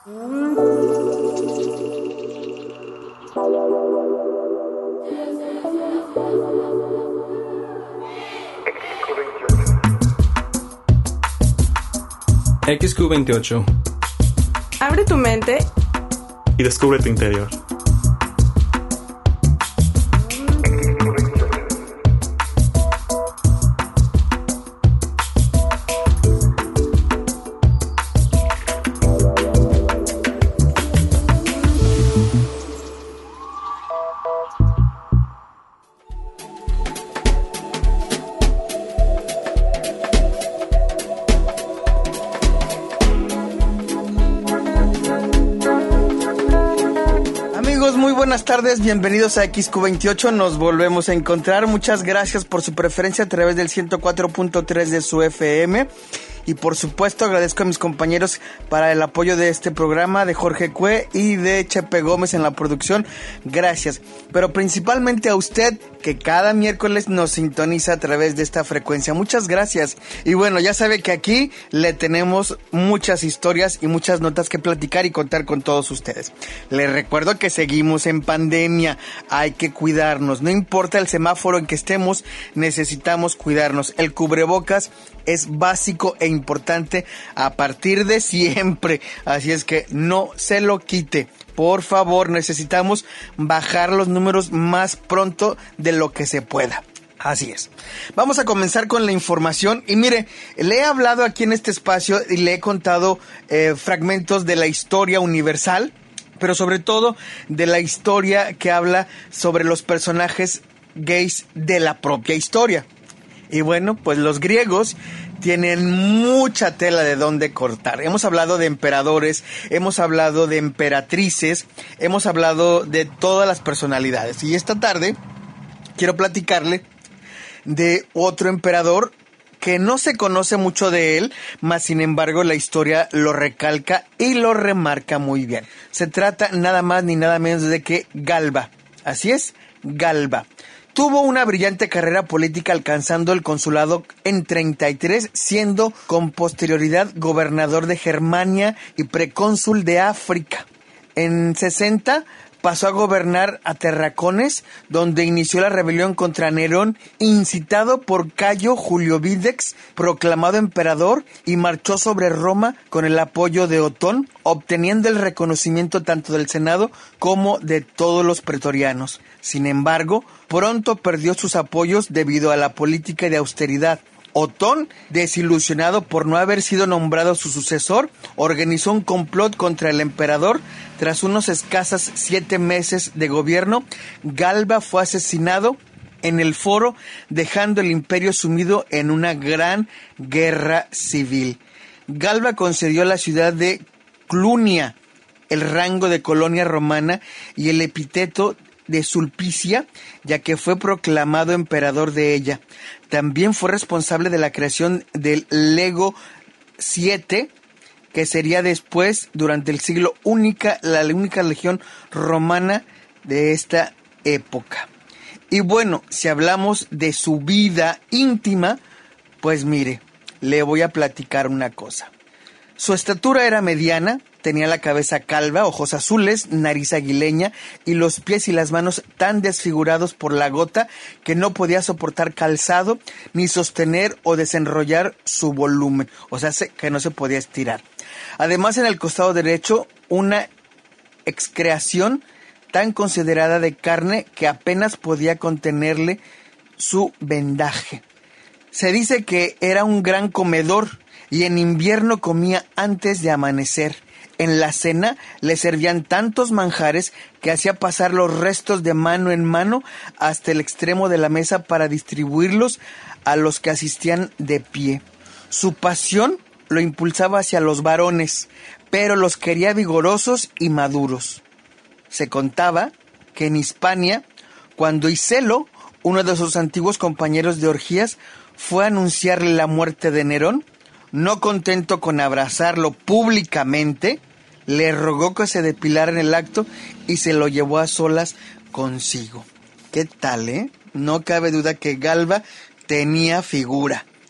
XQ28. Abre tu mente y descubre tu interior. Buenas tardes, bienvenidos a XQ28, nos volvemos a encontrar. Muchas gracias por su preferencia a través del 104.3 de su FM. Y por supuesto agradezco a mis compañeros para el apoyo de este programa, de Jorge Cue y de Chepe Gómez en la producción. Gracias. Pero principalmente a usted que cada miércoles nos sintoniza a través de esta frecuencia. Muchas gracias. Y bueno, ya sabe que aquí le tenemos muchas historias y muchas notas que platicar y contar con todos ustedes. Les recuerdo que seguimos en pandemia. Hay que cuidarnos. No importa el semáforo en que estemos, necesitamos cuidarnos. El cubrebocas es básico e importante a partir de siempre, así es que no se lo quite. Por favor, necesitamos bajar los números más pronto de lo que se pueda. Así es. Vamos a comenzar con la información y mire, le he hablado aquí en este espacio y le he contado fragmentos de la historia universal, pero sobre todo de la historia que habla sobre los personajes gays de la propia historia. Y bueno, pues los griegos tienen mucha tela de dónde cortar. Hemos hablado de emperadores, hemos hablado de emperatrices, hemos hablado de todas las personalidades. Y esta tarde quiero platicarle de otro emperador que no se conoce mucho de él, mas sin embargo la historia lo recalca y lo remarca muy bien. Se trata nada más ni nada menos de que Galba. Así es, Galba. Tuvo una brillante carrera política alcanzando el consulado en 33, siendo con posterioridad gobernador de Germania y precónsul de África. En 60 pasó a gobernar a Terracones, donde inició la rebelión contra Nerón, incitado por Cayo Julio Vídex, proclamado emperador, y marchó sobre Roma con el apoyo de Otón, obteniendo el reconocimiento tanto del Senado como de todos los pretorianos. Sin embargo, pronto perdió sus apoyos debido a la política de austeridad. Otón, desilusionado por no haber sido nombrado su sucesor, organizó un complot contra el emperador. Tras unos escasos 7 meses de gobierno, Galba fue asesinado en el foro, dejando el imperio sumido en una gran guerra civil. Galba concedió a la ciudad de Clunia el rango de colonia romana y el epíteto de Sulpicia, ya que fue proclamado emperador de ella. También fue responsable de la creación del Lego 7, que sería después, durante el siglo, la única legión romana de esta época. Y bueno, si hablamos de su vida íntima, pues mire, le voy a platicar una cosa. Su estatura era mediana, tenía la cabeza calva, ojos azules, nariz aguileña y los pies y las manos tan desfigurados por la gota que no podía soportar calzado ni sostener o desenrollar su volumen, o sea, que no se podía estirar. Además, en el costado derecho, una excreación tan considerada de carne que apenas podía contenerle su vendaje. Se dice que era un gran comedor y en invierno comía antes de amanecer. En la cena le servían tantos manjares que hacía pasar los restos de mano en mano hasta el extremo de la mesa para distribuirlos a los que asistían de pie. Su pasión lo impulsaba hacia los varones, pero los quería vigorosos y maduros. Se contaba que en Hispania, cuando Iselo, uno de sus antiguos compañeros de orgías, fue a anunciarle la muerte de Nerón, no contento con abrazarlo públicamente, le rogó que se depilara en el acto y se lo llevó a solas consigo. ¿Qué tal, No cabe duda que Galba tenía figura.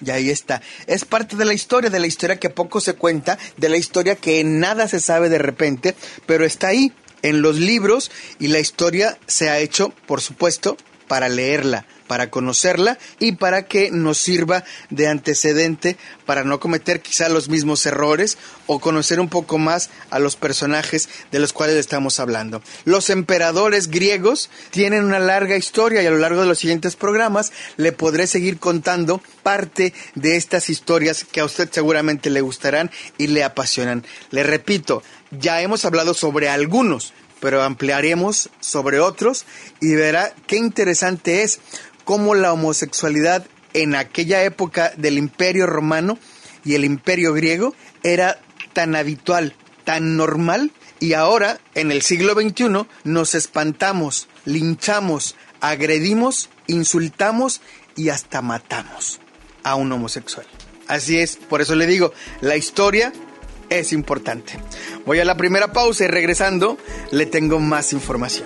Y ahí está. Es parte de la historia que poco se cuenta, de la historia que nada se sabe de repente, pero está ahí, en los libros, y la historia se ha hecho, por supuesto, para leerla, para conocerla y para que nos sirva de antecedente para no cometer quizá los mismos errores o conocer un poco más a los personajes de los cuales estamos hablando. Los emperadores griegos tienen una larga historia y a lo largo de los siguientes programas le podré seguir contando parte de estas historias que a usted seguramente le gustarán y le apasionan. Le repito, ya hemos hablado sobre algunos, pero ampliaremos sobre otros y verá qué interesante es cómo la homosexualidad en aquella época del Imperio Romano y el Imperio Griego era tan habitual, tan normal, y ahora, en el siglo XXI, nos espantamos, linchamos, agredimos, insultamos y hasta matamos a un homosexual. Así es, por eso le digo, la historia es importante. Voy a la primera pausa y regresando le tengo más información.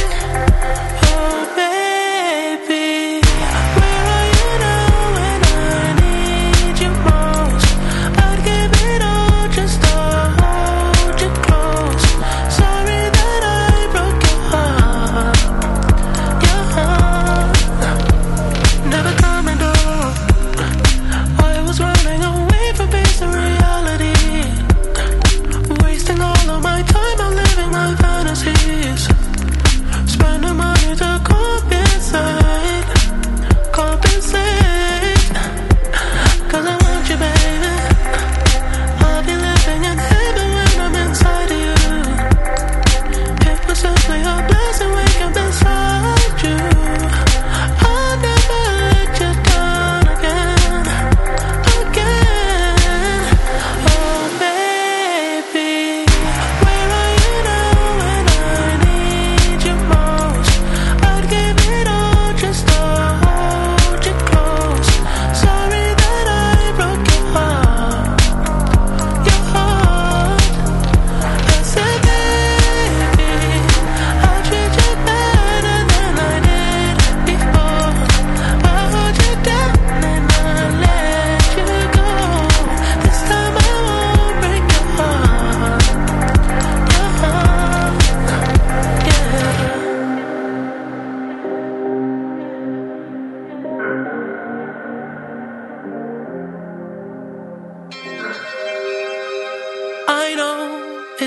Oh baby, where are you now when I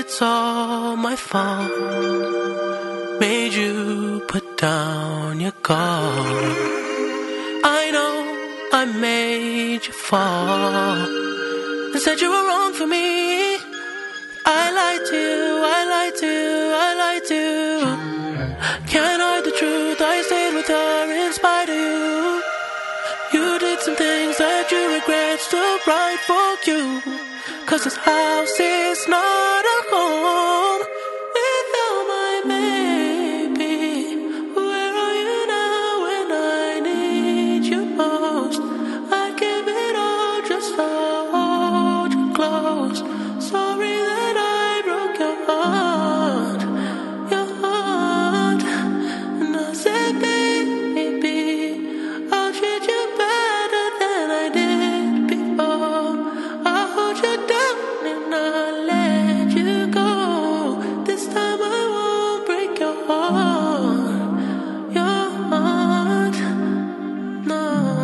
it's all my fault. Made you put down your guard. I know I made you fall and said you were wrong for me. I lied to you, I lied to you, I lied to you. Can't hide the truth, I stayed with her in spite of you. You did some things that you regret, still right for you. 'Cause this house is not a home without my baby. Where are you now when I need you most? I give it all just to hold you close. Sorry that I broke your heart, and I said, baby, I'll treat you better than I did before. I'll hold you down and I'll let you go. This time I won't break your heart, no.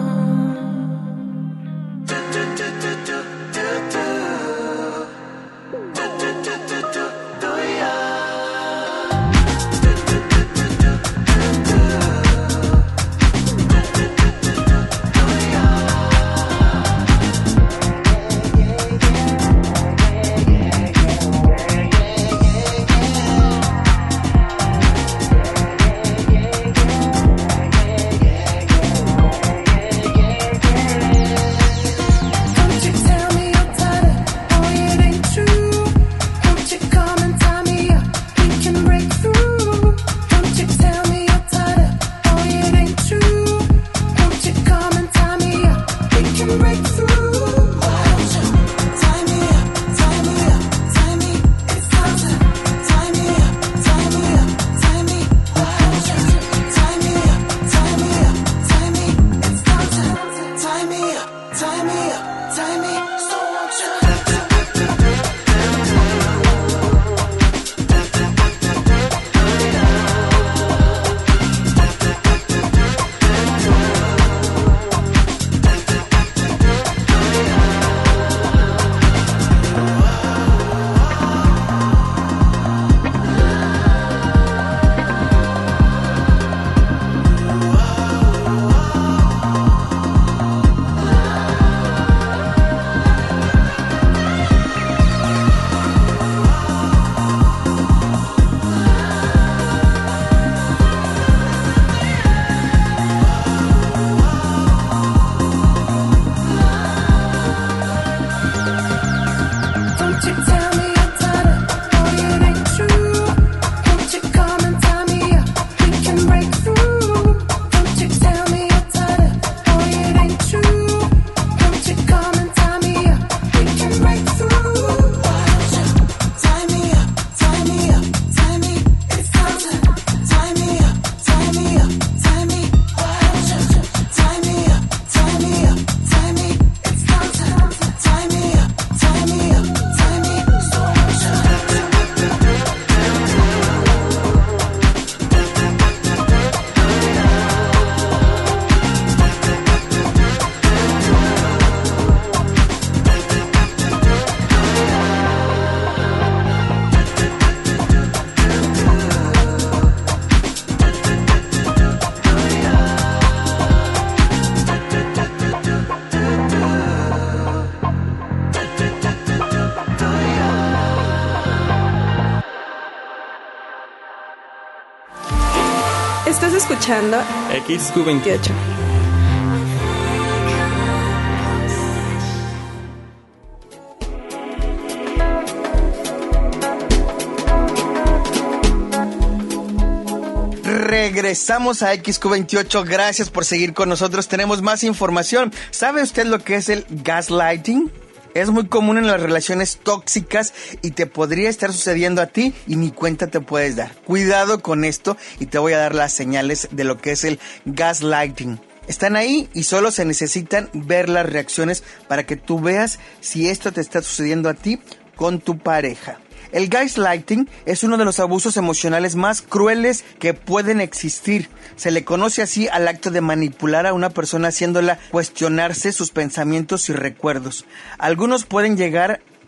Estás escuchando XQ28. Regresamos a XQ28, gracias por seguir con nosotros, tenemos más información. ¿Sabe usted lo que es el gaslighting? Es muy común en las relaciones tóxicas y te podría estar sucediendo a ti y ni cuenta te puedes dar. Cuidado con esto y te voy a dar las señales de lo que es el gaslighting. Están ahí y solo se necesitan ver las reacciones para que tú veas si esto te está sucediendo a ti con tu pareja. El gaslighting es uno de los abusos emocionales más crueles que pueden existir. Se le conoce así al acto de manipular a una persona haciéndola cuestionarse sus pensamientos y recuerdos. Algunos pueden llegar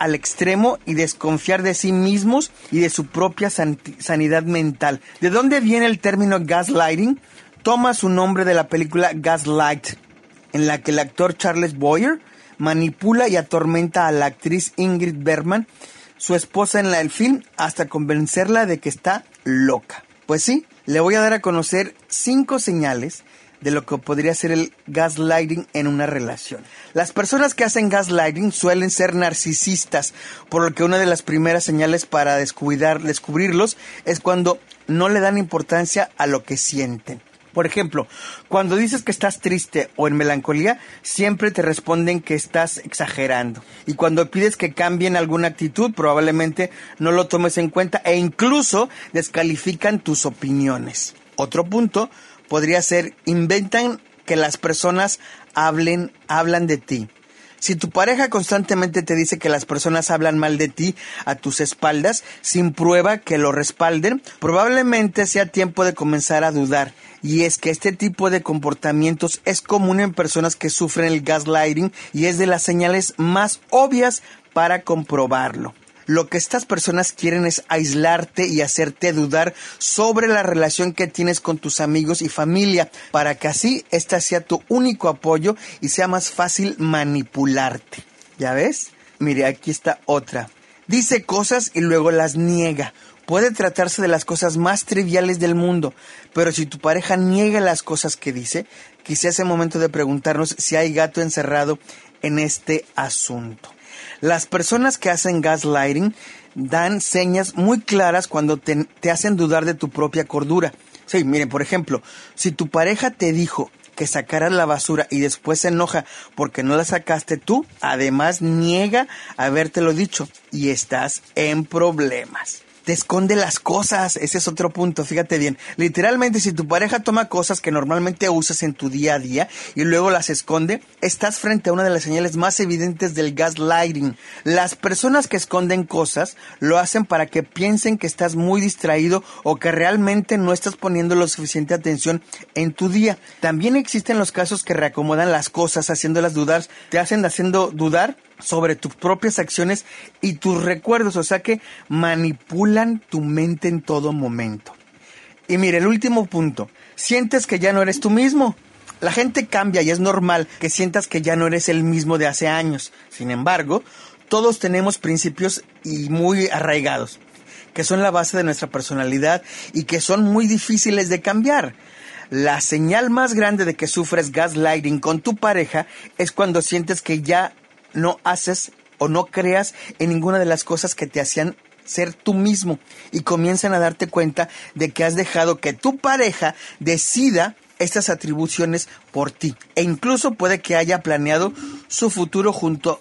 al extremo y desconfiar de sí mismos y de su propia sanidad mental. ¿De dónde viene el término gaslighting? Toma su nombre de la película Gaslight, en la que el actor Charles Boyer manipula y atormenta a la actriz Ingrid Bergman, su esposa en el film, hasta convencerla de que está loca. Pues sí, le voy a dar a conocer 5 señales de lo que podría ser el gaslighting en una relación. Las personas que hacen gaslighting suelen ser narcisistas, por lo que una de las primeras señales para descubrirlos es cuando no le dan importancia a lo que sienten. Por ejemplo, cuando dices que estás triste o en melancolía, siempre te responden que estás exagerando. Y cuando pides que cambien alguna actitud, probablemente no lo tomes en cuenta e incluso descalifican tus opiniones. Otro punto podría ser, inventan que las personas hablan de ti. Si tu pareja constantemente te dice que las personas hablan mal de ti a tus espaldas, sin prueba que lo respalden, probablemente sea tiempo de comenzar a dudar. Y es que este tipo de comportamientos es común en personas que sufren el gaslighting y es de las señales más obvias para comprobarlo. Lo que estas personas quieren es aislarte y hacerte dudar sobre la relación que tienes con tus amigos y familia, para que así esta sea tu único apoyo y sea más fácil manipularte. ¿Ya ves? Mire, aquí está otra. Dice cosas y luego las niega. Puede tratarse de las cosas más triviales del mundo, pero si tu pareja niega las cosas que dice, quizás es momento de preguntarnos si hay gato encerrado en este asunto. Las personas que hacen gaslighting dan señas muy claras cuando te hacen dudar de tu propia cordura. Sí, miren, por ejemplo, si tu pareja te dijo que sacaras la basura y después se enoja porque no la sacaste tú, además niega habértelo dicho y estás en problemas. Te esconde las cosas, ese es otro punto, fíjate bien. Literalmente, si tu pareja toma cosas que normalmente usas en tu día a día y luego las esconde, estás frente a una de las señales más evidentes del gaslighting. Las personas que esconden cosas lo hacen para que piensen que estás muy distraído o que realmente no estás poniendo lo suficiente atención en tu día. También existen los casos que reacomodan las cosas, haciéndolas dudar, te hacen haciendo dudar sobre tus propias acciones y tus recuerdos, o sea que manipulan tu mente en todo momento. Y mire, el último punto, sientes que ya no eres tú mismo. La gente cambia y es normal que sientas que ya no eres el mismo de hace años. Sin embargo, todos tenemos principios y muy arraigados, que son la base de nuestra personalidad y que son muy difíciles de cambiar. La señal más grande de que sufres gaslighting con tu pareja es cuando sientes que ya no haces o no creas en ninguna de las cosas que te hacían ser tú mismo y comienzan a darte cuenta de que has dejado que tu pareja decida estas atribuciones por ti e incluso puede que haya planeado su futuro juntos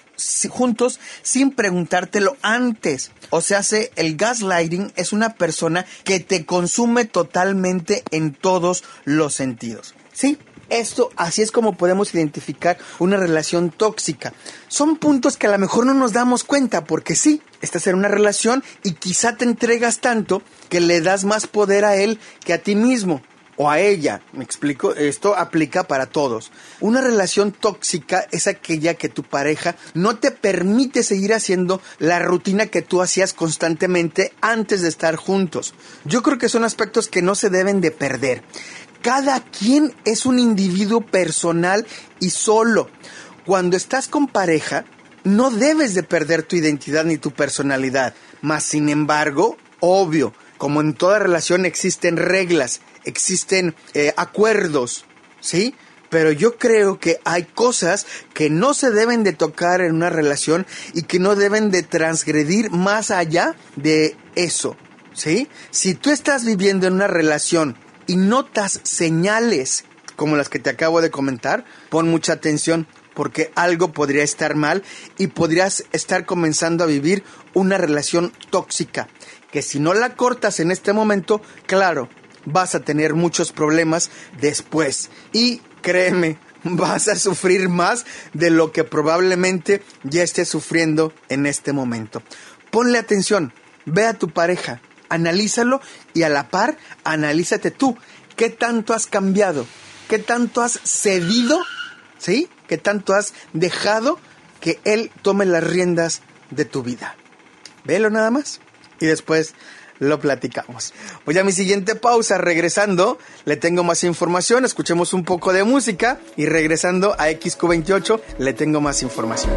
sin preguntártelo antes. O sea, el gaslighting es una persona que te consume totalmente en todos los sentidos. ¿Sí? Así es como podemos identificar una relación tóxica. Son puntos que a lo mejor no nos damos cuenta porque sí, estás en una relación y quizá te entregas tanto que le das más poder a él que a ti mismo o a ella. ¿Me explico? Esto aplica para todos. Una relación tóxica es aquella que tu pareja no te permite seguir haciendo la rutina que tú hacías constantemente antes de estar juntos. Yo creo que son aspectos que no se deben de perder. Cada quien es un individuo personal y solo. Cuando estás con pareja, no debes de perder tu identidad ni tu personalidad. Mas, sin embargo, obvio, como en toda relación existen reglas, existen acuerdos, ¿sí? Pero yo creo que hay cosas que no se deben de tocar en una relación y que no deben de transgredir más allá de eso, ¿sí? Si tú estás viviendo en una relación y notas señales como las que te acabo de comentar, pon mucha atención porque algo podría estar mal y podrías estar comenzando a vivir una relación tóxica que si no la cortas en este momento, claro, vas a tener muchos problemas después y créeme, vas a sufrir más de lo que probablemente ya estés sufriendo en este momento. Ponle atención, ve a tu pareja, analízalo y a la par, analízate tú. ¿Qué tanto has cambiado? ¿Qué tanto has cedido? ¿Sí? ¿Qué tanto has dejado que él tome las riendas de tu vida. Velo nada más y después lo platicamos. Voy a mi siguiente pausa. Regresando, le tengo más información. Escuchemos un poco de música y regresando a XQ28 le tengo más información.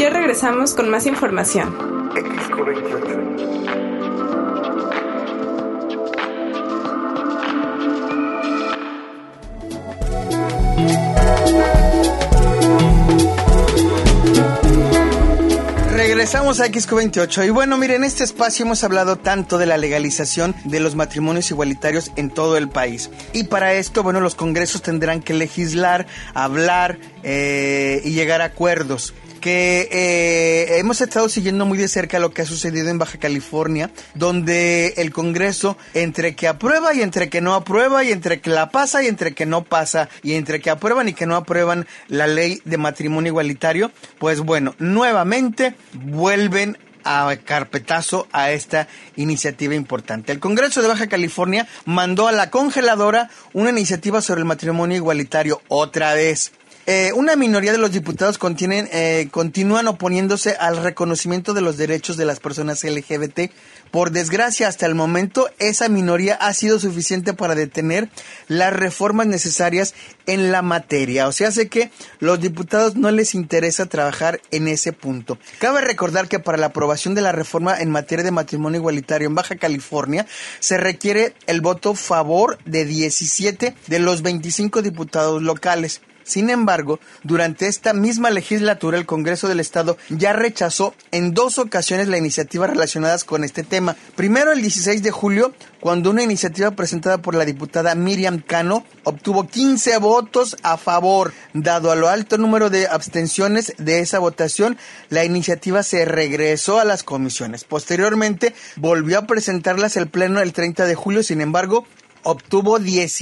Ya regresamos con más información. XQ28. Regresamos a XQ28 y bueno, miren, en este espacio hemos hablado tanto de la legalización de los matrimonios igualitarios en todo el país. Y para esto, bueno, los congresos tendrán que legislar, hablar y llegar a acuerdos. Hemos estado siguiendo muy de cerca lo que ha sucedido en Baja California, donde el Congreso, entre que aprueba y entre que no aprueba, y entre que la pasa y entre que no pasa, y entre que aprueban y que no aprueban la ley de matrimonio igualitario, pues bueno, nuevamente vuelven a carpetazo a esta iniciativa importante. El Congreso de Baja California mandó a la congeladora una iniciativa sobre el matrimonio igualitario otra vez. Una minoría de los diputados continúan oponiéndose al reconocimiento de los derechos de las personas LGBT. Por desgracia, hasta el momento, esa minoría ha sido suficiente para detener las reformas necesarias en la materia. O sea, hace que los diputados no les interesa trabajar en ese punto. Cabe recordar que para la aprobación de la reforma en materia de matrimonio igualitario en Baja California se requiere el voto favor de 17 de los 25 diputados locales. Sin embargo, durante esta misma legislatura, el Congreso del Estado ya rechazó en 2 ocasiones la iniciativa relacionadas con este tema. Primero, el 16 de julio, cuando una iniciativa presentada por la diputada Miriam Cano obtuvo 15 votos a favor. Dado a lo alto número de abstenciones de esa votación, la iniciativa se regresó a las comisiones. Posteriormente, volvió a presentarlas el Pleno el 30 de julio, sin embargo, obtuvo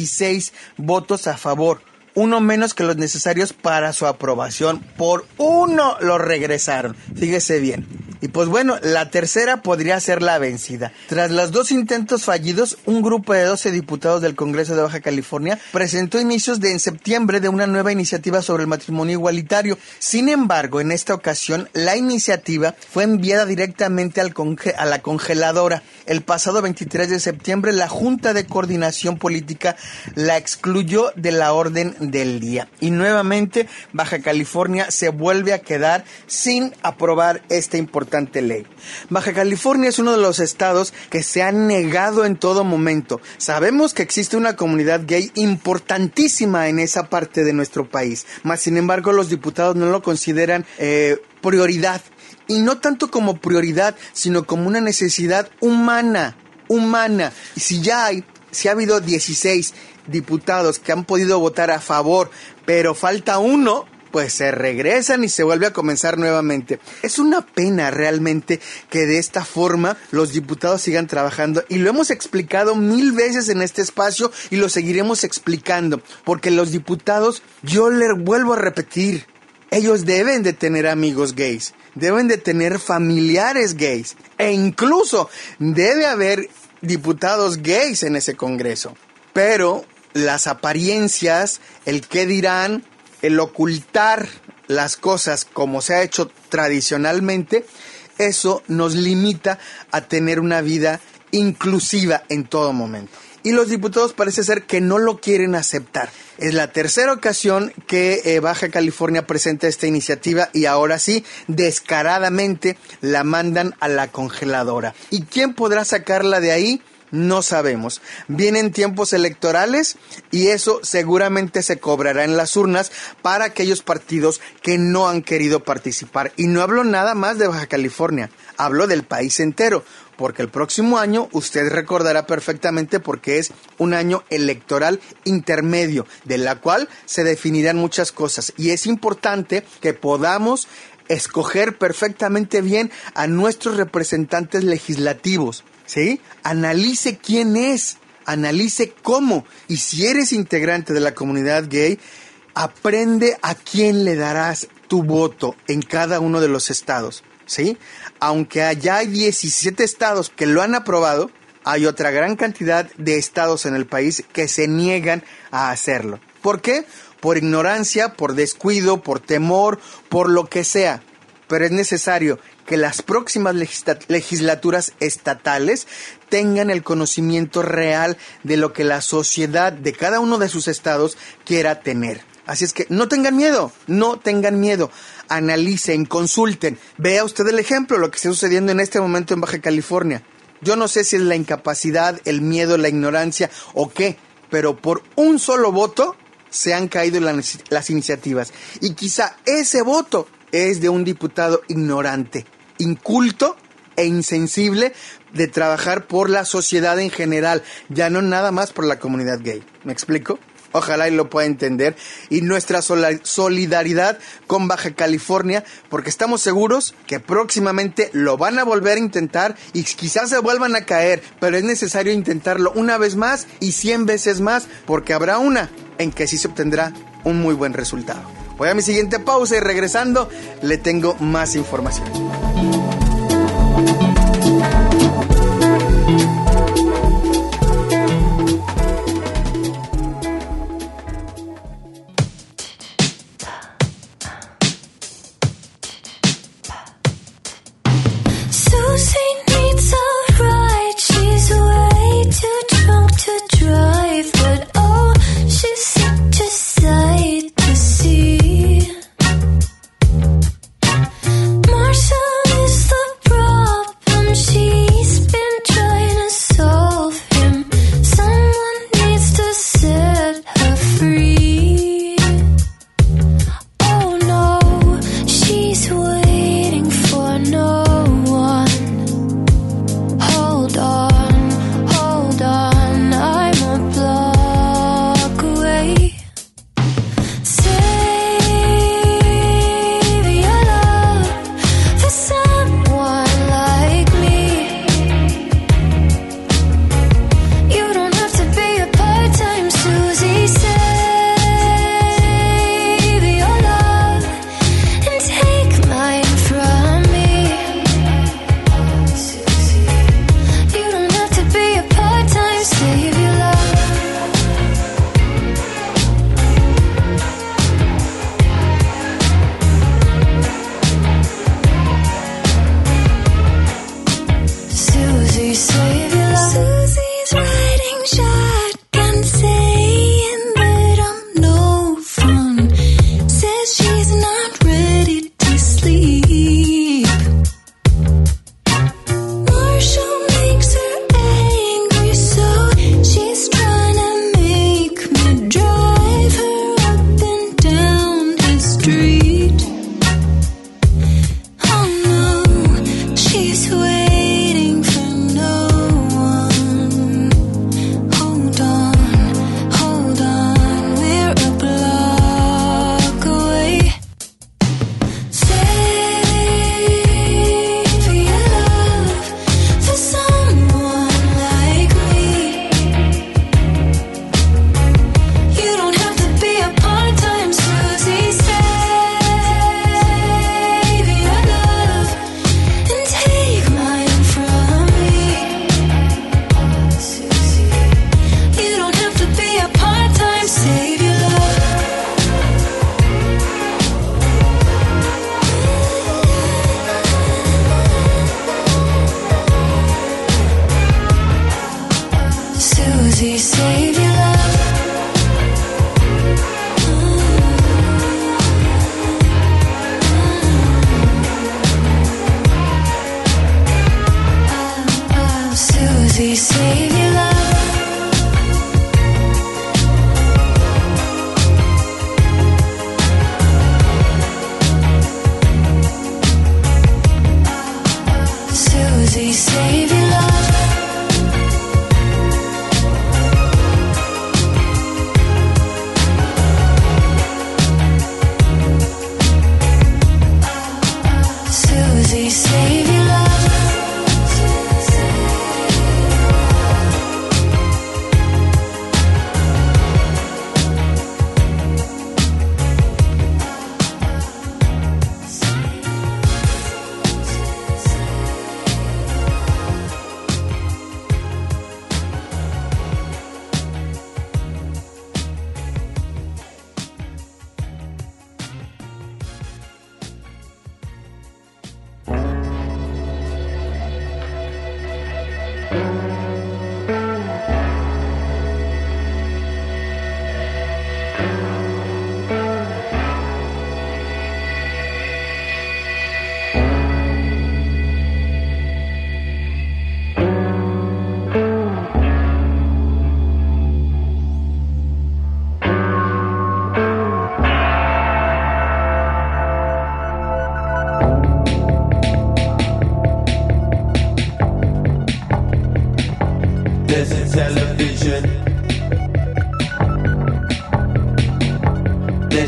16 votos a favor. Uno menos que los necesarios para su aprobación. Por uno lo regresaron. Fíjese bien. Y pues bueno, la tercera podría ser la vencida. Tras los 2 intentos fallidos, un grupo de 12 diputados del Congreso de Baja California presentó inicios en septiembre de una nueva iniciativa sobre el matrimonio igualitario. Sin embargo, en esta ocasión, la iniciativa fue enviada directamente a la congeladora. El pasado 23 de septiembre, la Junta de Coordinación Política la excluyó de la orden del día. Y nuevamente, Baja California se vuelve a quedar sin aprobar esta importante ley. Baja California es uno de los estados que se han negado en todo momento. Sabemos que existe una comunidad gay importantísima en esa parte de nuestro país, mas sin embargo los diputados no lo consideran prioridad. Y no tanto como prioridad, sino como una necesidad humana. Y si ha habido 16 diputados que han podido votar a favor, pero falta uno, pues se regresan y se vuelve a comenzar nuevamente. Es una pena realmente que de esta forma los diputados sigan trabajando, y lo hemos explicado 1000 veces en este espacio y lo seguiremos explicando, porque los diputados, yo les vuelvo a repetir, ellos deben de tener amigos gays, deben de tener familiares gays, e incluso debe haber diputados gays en ese Congreso. Pero las apariencias, el qué dirán, el ocultar las cosas como se ha hecho tradicionalmente, eso nos limita a tener una vida inclusiva en todo momento. Y los diputados parece ser que no lo quieren aceptar. Es la tercera ocasión que Baja California presenta esta iniciativa y ahora sí, descaradamente, la mandan a la congeladora. ¿Y quién podrá sacarla de ahí? No sabemos. Vienen tiempos electorales y eso seguramente se cobrará en las urnas para aquellos partidos que no han querido participar. Y no hablo nada más de Baja California, hablo del país entero, porque el próximo año usted recordará perfectamente porque es un año electoral intermedio, de la cual se definirán muchas cosas. Y es importante que podamos escoger perfectamente bien a nuestros representantes legislativos. ¿Sí? Analice quién es, analice cómo, y si eres integrante de la comunidad gay, aprende a quién le darás tu voto en cada uno de los estados, ¿sí? Aunque allá hay 17 estados que lo han aprobado, hay otra gran cantidad de estados en el país que se niegan a hacerlo. ¿Por qué? Por ignorancia, por descuido, por temor, por lo que sea. Pero es necesario que las próximas legislaturas estatales tengan el conocimiento real de lo que la sociedad de cada uno de sus estados quiera tener. Así es que no tengan miedo, analicen, consulten. Vea usted el ejemplo, lo que está sucediendo en este momento en Baja California. Yo no sé si es la incapacidad, el miedo, la ignorancia o qué, pero por un solo voto se han caído las iniciativas. Y quizá ese voto es de un diputado ignorante, inculto e insensible de trabajar por la sociedad en general, ya no nada más por la comunidad gay. ¿Me explico? Ojalá y lo pueda entender. Y nuestra solidaridad con Baja California, porque estamos seguros que próximamente lo van a volver a intentar y quizás se vuelvan a caer, pero es necesario intentarlo una vez más y 100 veces más, porque habrá una en que sí se obtendrá un muy buen resultado. Voy a mi siguiente pausa y regresando le tengo más información.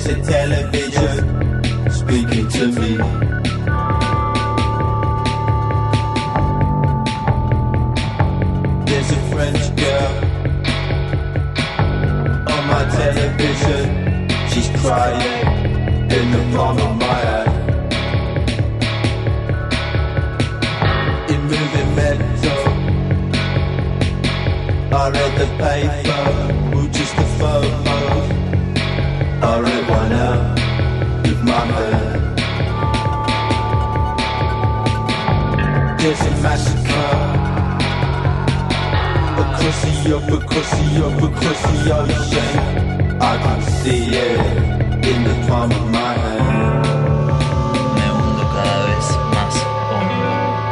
There's a television speaking to me. There's a French girl on my television. She's crying in the palm of my hand. In moving metal, I read the paper, or just the photos. I read one out with my hand. There's a massacre across the ocean. I can see it in the palm of my hand. Me hundo cada vez más hondo.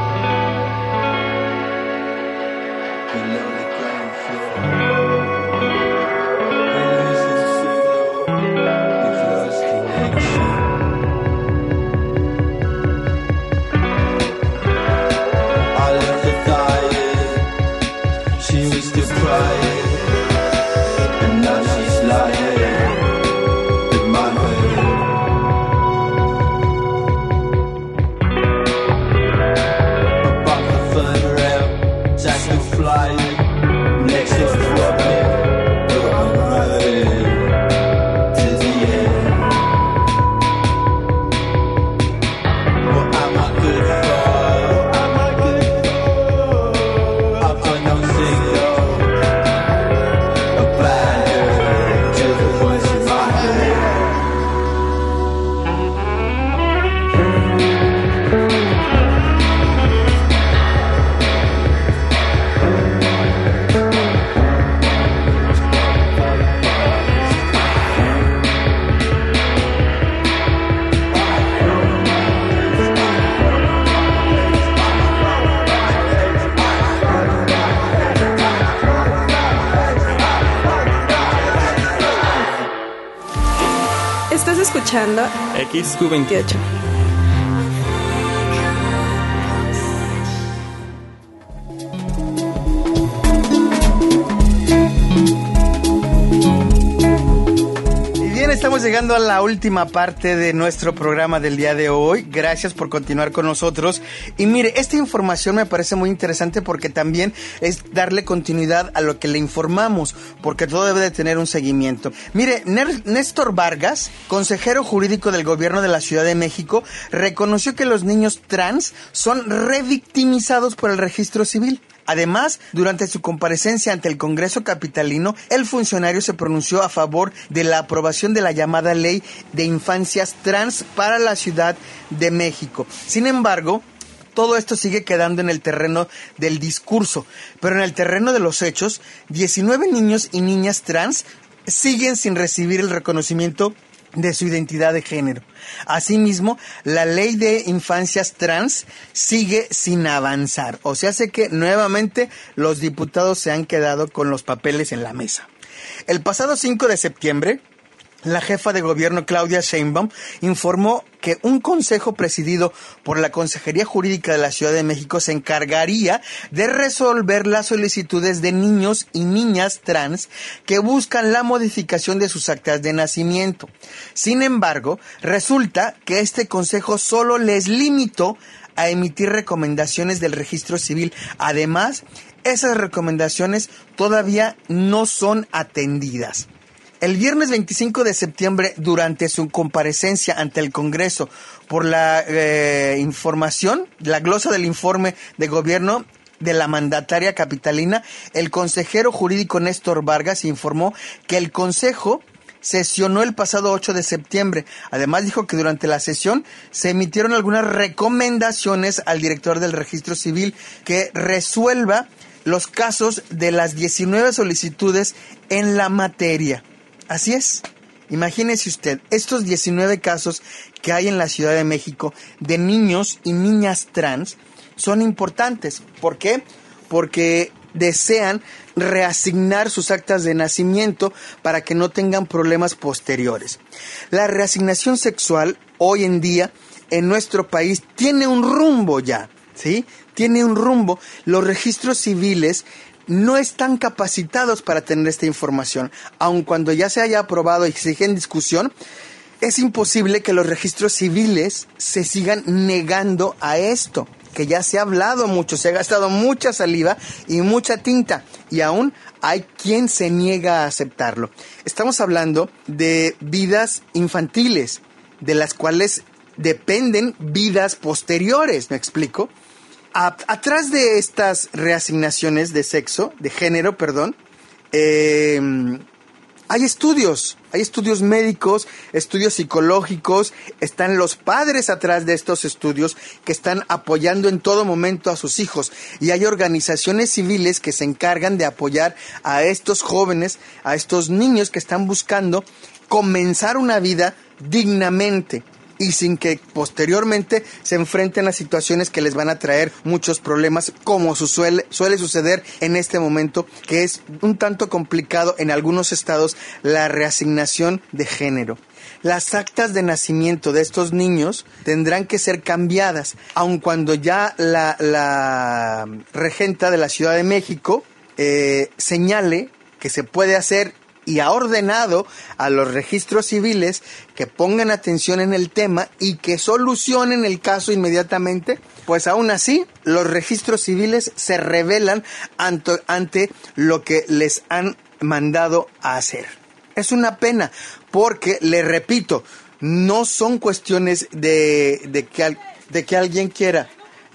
Below the ground floor, we're losing signal. We've lost connection. I left her dying. She was still crying, and now she's lying in my bed. Above the further out, Jack was flying next to Robin. I'm running to the end. What am I good for? What am I good for? I've got no signal. Abandoned to the voice in my head. Estás escuchando XQ28. Y bien, estamos llegando a la última parte de nuestro programa del día de hoy. Gracias por continuar con nosotros. Y mire, esta información me parece muy interesante porque también es darle continuidad a lo que le informamos, porque todo debe de tener un seguimiento. Mire, Néstor Vargas, consejero jurídico del gobierno de la Ciudad de México, reconoció que los niños trans son revictimizados por el registro civil. Además, durante su comparecencia ante el Congreso capitalino, el funcionario se pronunció a favor de la aprobación de la llamada Ley de Infancias Trans para la Ciudad de México. Sin embargo, todo esto sigue quedando en el terreno del discurso, pero en el terreno de los hechos, 19 niños y niñas trans siguen sin recibir el reconocimiento de su identidad de género. Asimismo, la ley de infancias trans sigue sin avanzar. O sea, hace que nuevamente los diputados se han quedado con los papeles en la mesa. El pasado 5 de septiembre, la jefa de gobierno Claudia Sheinbaum informó que un consejo presidido por la Consejería Jurídica de la Ciudad de México se encargaría de resolver las solicitudes de niños y niñas trans que buscan la modificación de sus actas de nacimiento. Sin embargo, resulta que este consejo solo les limitó a emitir recomendaciones del registro civil. Además, esas recomendaciones todavía no son atendidas. El viernes 25 de septiembre, durante su comparecencia ante el Congreso por la información, la glosa del informe de gobierno de la mandataria capitalina, el consejero jurídico Néstor Vargas informó que el Consejo sesionó el pasado 8 de septiembre. Además, dijo que durante la sesión se emitieron algunas recomendaciones al director del Registro Civil que resuelva los casos de las 19 solicitudes en la materia. Así es, imagínese usted, estos 19 casos que hay en la Ciudad de México de niños y niñas trans son importantes. ¿Por qué? Porque desean reasignar sus actas de nacimiento para que no tengan problemas posteriores. La reasignación sexual hoy en día en nuestro país tiene un rumbo ya, ¿sí? Tiene un rumbo. Los registros civiles no están capacitados para tener esta información, aun cuando ya se haya aprobado y se sigue en discusión. es imposible que los registros civiles se sigan negando a esto, que ya se ha hablado mucho, se ha gastado mucha saliva y mucha tinta, y aún hay quien se niega a aceptarlo. Estamos hablando de vidas infantiles, de las cuales dependen vidas posteriores, ¿me explico? Atrás de estas reasignaciones de sexo, de género, perdón, hay estudios médicos, estudios psicológicos, están los padres atrás de estos estudios que están apoyando en todo momento a sus hijos, y hay organizaciones civiles que se encargan de apoyar a estos jóvenes, a estos niños que están buscando comenzar una vida dignamente y sin que posteriormente se enfrenten a situaciones que les van a traer muchos problemas, como suele suceder en este momento, que es un tanto complicado en algunos estados la reasignación de género. Las actas de nacimiento de estos niños tendrán que ser cambiadas, aun cuando ya la regenta de la Ciudad de México señale que se puede hacer y ha ordenado a los registros civiles que pongan atención en el tema y que solucionen el caso inmediatamente, pues aún así los registros civiles se rebelan ante lo que les han mandado a hacer. Es una pena porque, le repito, no son cuestiones de que alguien quiera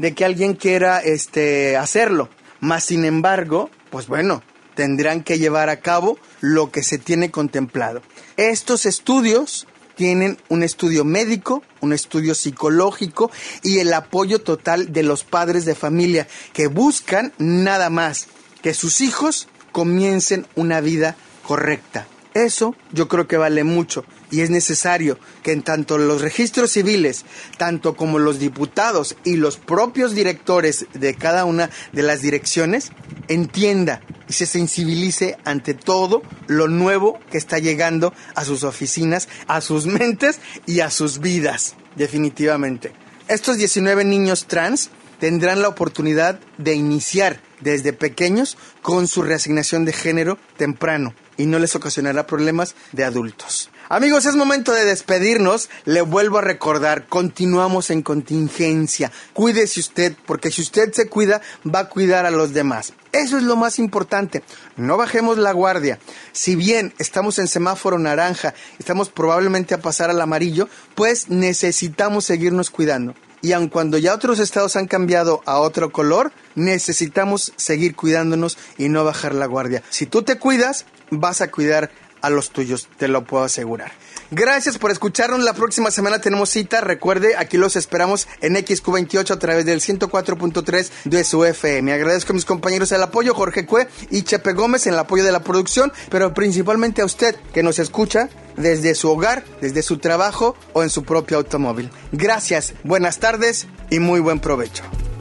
hacerlo, mas sin embargo, pues bueno, tendrán que llevar a cabo lo que se tiene contemplado. Estos estudios tienen un estudio médico, un estudio psicológico y el apoyo total de los padres de familia, que buscan nada más que sus hijos comiencen una vida correcta. Eso yo creo que vale mucho, y es necesario que en tanto los registros civiles, tanto como los diputados y los propios directores de cada una de las direcciones, entienda y se sensibilice ante todo lo nuevo que está llegando a sus oficinas, a sus mentes y a sus vidas, definitivamente. Estos 19 niños trans tendrán la oportunidad de iniciar desde pequeños con su reasignación de género temprano y no les ocasionará problemas de adultos. Amigos, es momento de despedirnos. Le vuelvo a recordar, continuamos en contingencia. Cuídese usted, porque si usted se cuida, va a cuidar a los demás. Eso es lo más importante. No bajemos la guardia. Si bien estamos en semáforo naranja, estamos probablemente a pasar al amarillo, pues necesitamos seguirnos cuidando. Y aun cuando ya otros estados han cambiado a otro color, necesitamos seguir cuidándonos y no bajar la guardia. Si tú te cuidas, vas a cuidar a los tuyos, te lo puedo asegurar. Gracias por escucharnos. La próxima semana tenemos cita. Recuerde, aquí los esperamos en XQ28 a través del 104.3 de su FM. Agradezco a mis compañeros el apoyo, Jorge Cue y Chepe Gómez en el apoyo de la producción, pero principalmente a usted que nos escucha desde su hogar, desde su trabajo o en su propio automóvil. Gracias, buenas tardes y muy buen provecho.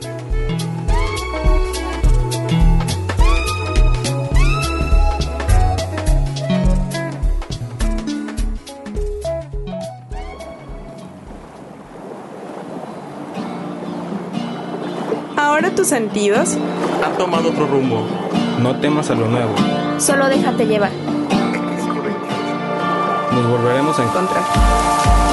Ahora tus sentidos Han tomado otro rumbo. No temas a lo nuevo. Solo déjate llevar. Nos volveremos a encontrar.